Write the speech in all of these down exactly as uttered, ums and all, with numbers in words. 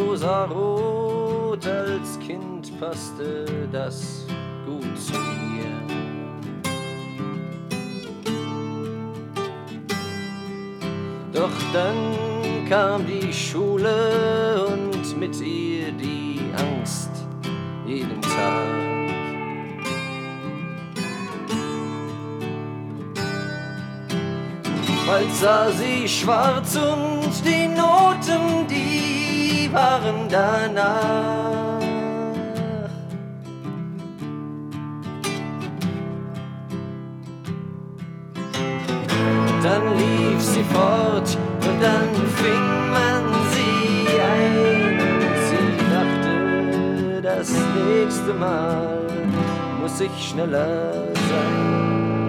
rosarot, als Kind passte das gut zu ihr. Doch dann kam die Schule und mit ihr die Angst jeden Tag. Bald sah sie schwarz und die Noten, die waren danach. Dann lief sie fort und dann fing man sie ein. Sie dachte, das nächste Mal muss ich schneller sein.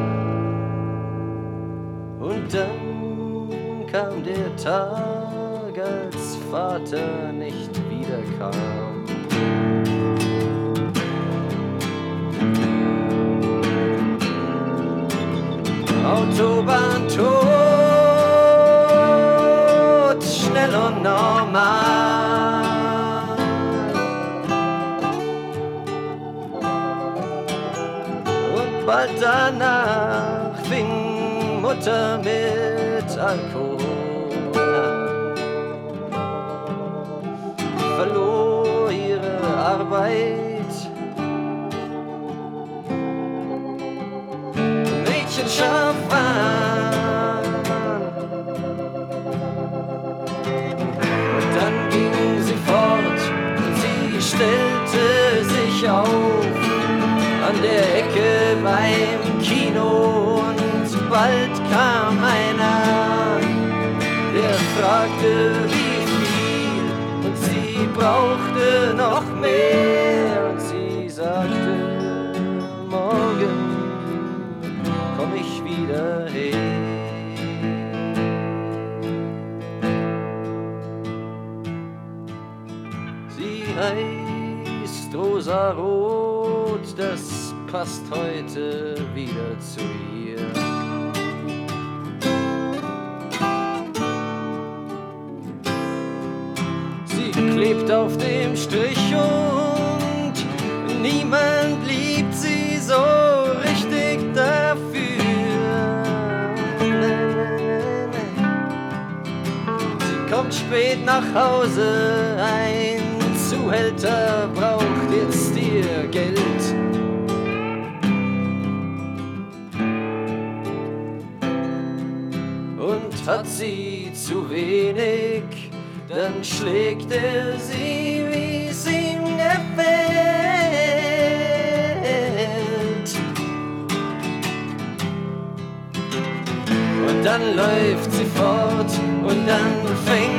Und dann kam der Tag, als Vater nicht wiederkam. Autobahn tot, schnell und normal. Und bald danach fing Mutter mit Alkohol an, verlor ihre Arbeit, Mädchenschaft war. Und dann ging sie fort und sie stellte sich auf an der Ecke beim Kino. Und bald kam einer, der fragte, wie viel, und sie brauchte noch mehr. Und sie sagte, morgen komm ich wieder her. Sie heißt rosarot, das passt heute wieder zu ihr. Sie klebt auf dem Strich und niemand liebt sie so richtig dafür. Sie kommt spät nach Hause, ein Zuhälter braucht jetzt ihr Geld. Und hat sie zu wenig, dann schlägt er sie, wie es ihm gefällt. Und dann läuft sie fort und dann fängt